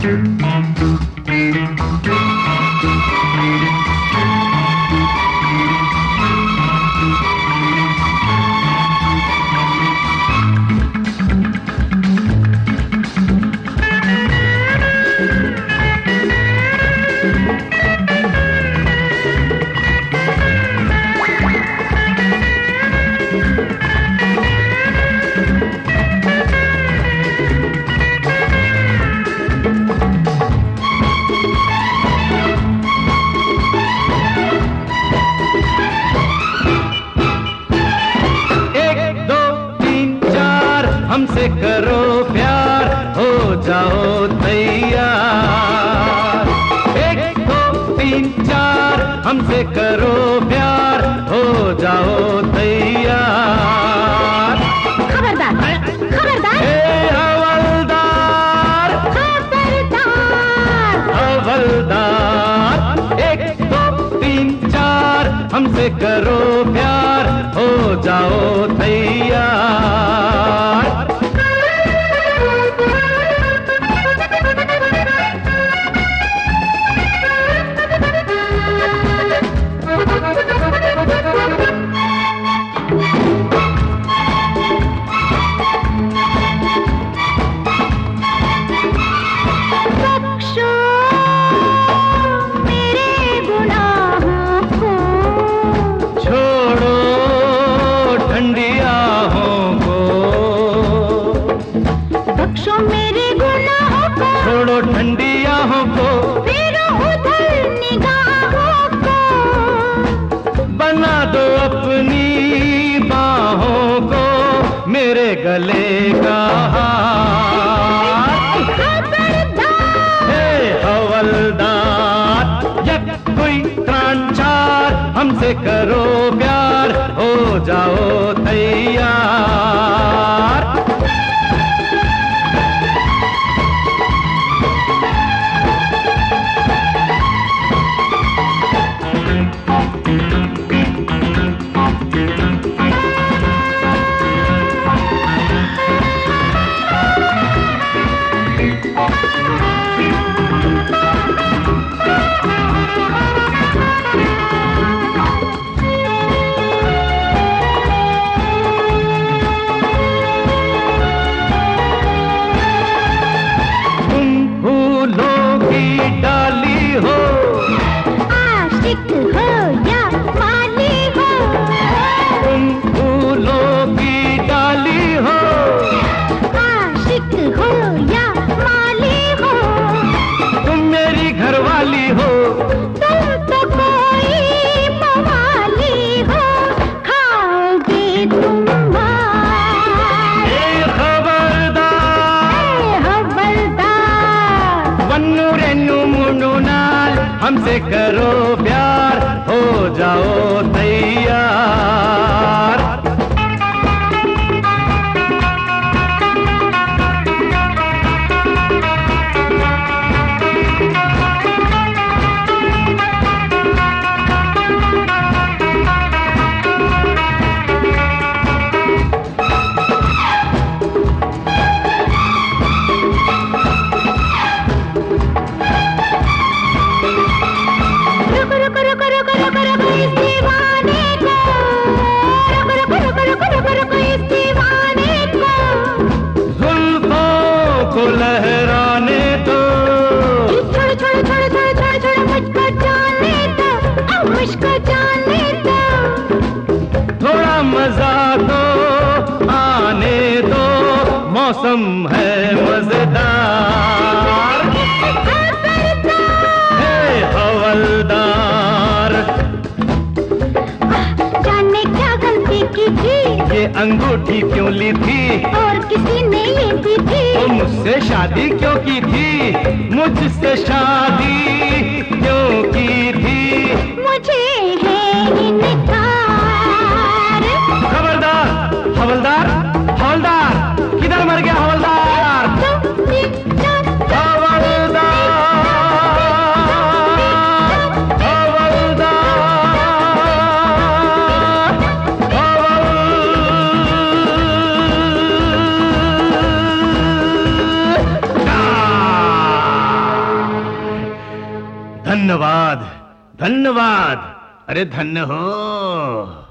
हमसे करो प्यार, हो जाओ तैयार। 1 2 3 4 हमसे करो प्यार, हो जाओ तैयार। खबरदार खबरदार, हे हवलदार खबरदार, हवलदार। 1 2 3 4 हमसे करो प्यार, हो जाओ तैयार। छोड़ो ठंडी आहों को, फेरो उधर निगाहों को, बना दो अपनी बाहों को मेरे गले का हार। हे हवलदार, 1 2 3 4 हमसे करो प्यार, हो जाओ तैयार। डाली हो, आशिक हो या माली हो, तुम फूलों की डाली हो, आशिक हो या माली हो, तुम मेरी घरवाली हो, तुम तो कोई मवाली हो, खाओगे तुम मार। खबरदार हवलदार, वन्नू रेन्नू मुन्नू नाल हमसे करो प्यार, हो जाओ तैयार। को लहराने दो, छोड़ छोड़ छोड़ छोड़ छोड़ छोड़ मुझको जाने दो, मुझको जाने दो, थोड़ा मजा तो आने दो, मौसम है मजेदार। हे हवलदार, जाने क्या गलती की थी, ये अंगूठी क्यों ली थी, और किसी ने ये दी थी, तो मुझसे शादी क्यों की थी, मुझसे शादी क्यों की थी, मुझे है इनकार। खबरदार हवलदार, हवलदार किधर मर गया हवलदार? धन्यवाद धन्यवाद, अरे धन्य हो।